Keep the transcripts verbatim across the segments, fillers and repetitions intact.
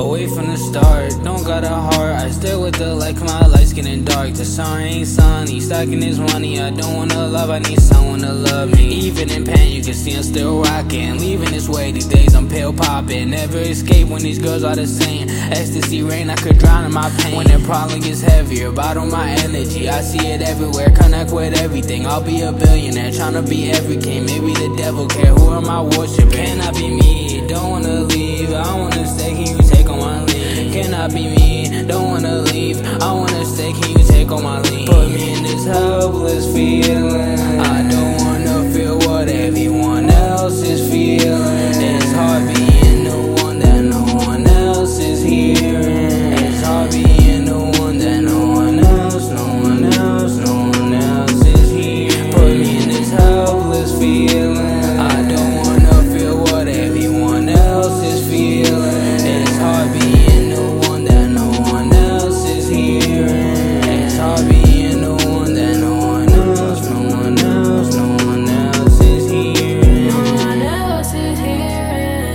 Away from the start, don't got a heart. I stay with the light, my light's getting dark. The sun ain't sunny, stacking his money. I don't wanna love, I need someone to love me. Even in pain, you can see I'm still rocking. Leaving this way, these days I'm pill popping. Never escape when these girls are the same. Ecstasy rain, I could drown in my pain. When the problem gets heavier, bottle my energy. I see it everywhere, connect with everything. I'll be a billionaire, tryna be every king. Maybe the devil care, who am I worshiping? Can I be me? Don't wanna leave, I wanna stay. Can you take on my lead? Can I be me? Don't wanna leave, I wanna stay. Can you take on my lead? Put me in this helpless feeling. I don't wanna feel what everyone else is feeling. It's hard being the one that no one else is hearing. It's hard being the one that no one else, no one else, no one else is hearing. Put me in this helpless feeling. I don't wanna feel what everyone else is feeling. It's hard being the one that no one else is hearing. It's hard being the one that no one else, no one else, no one else is hearing. No one else is hearing.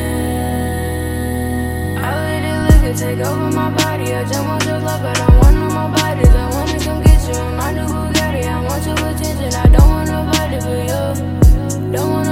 I let it liquor take over my body. I jump on your love, but I want no more bodies. I wanna come get you in my new Bugatti. I want your attention, I don't want nobody but you. Don't want